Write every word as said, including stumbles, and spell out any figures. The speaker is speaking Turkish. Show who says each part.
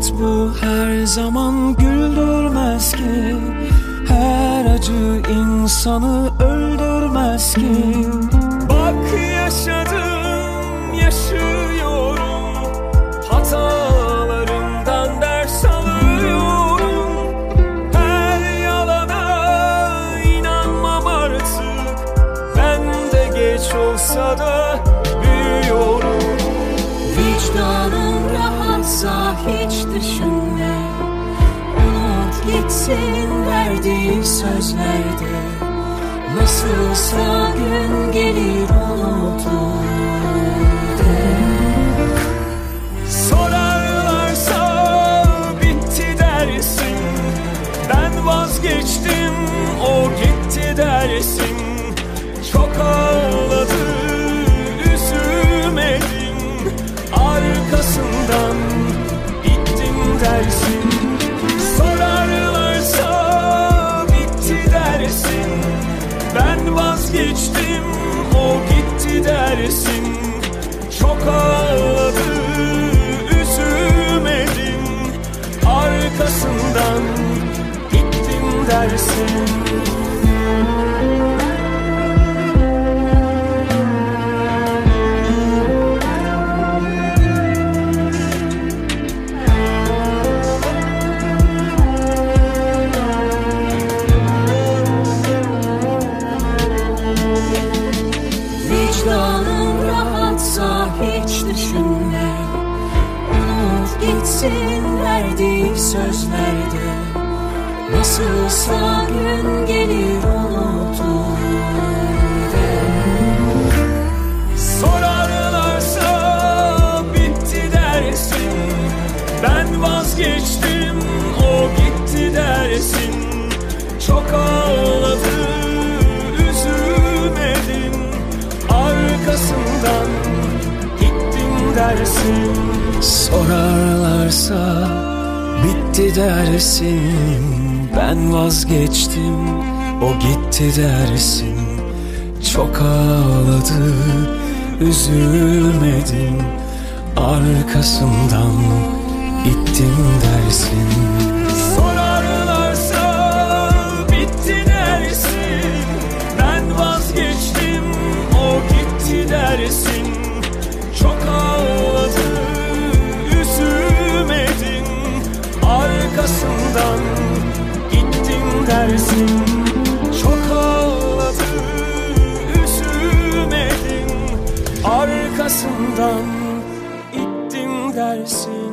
Speaker 1: Hayat bu her zaman güldürmez ki, her acı insanı öldürmez ki. Bak yaşadım, yaşıyorum, hatalarımdan ders alıyorum. Her yalana inanmam artık, ben de geç olsa da büyüyorum.
Speaker 2: Vicdanın rahatsa hiç düşünme, unut gitsin verdiği sözlerde. Nasılsa gün gelir unutur de.
Speaker 1: Sorarlarsa bitti dersin, ben vazgeçtim o gitti dersin. Çok ağladı üzülmedim, arkasından gittim dersin. Sorarlarsa bitti dersin, ben vazgeçtim o gitti dersin. Çok ağladı üzülmedim, arkasından gittim dersin.
Speaker 2: Vicdanın rahatsa hiç düşünme, unut gitsin verdiği sözlerde. Nasılsa gün gelir unutur de.
Speaker 1: Sorarlarsa bitti dersin, ben vazgeçtim o gitti dersin. Çok ağladı üzülmedim, arkasından gittim dersin. Sorarlarsa bitti dersin, ben vazgeçtim o gitti dersin. Çok ağladı üzülmedim, arkasından gittim dersin. Sorarlarsa bitti dersin, ben vazgeçtim o gitti dersin. Çok ağladı üzülmedim, arkasından gittim dersin. Çok ağladı üzülmedim, arkasından gittim dersin.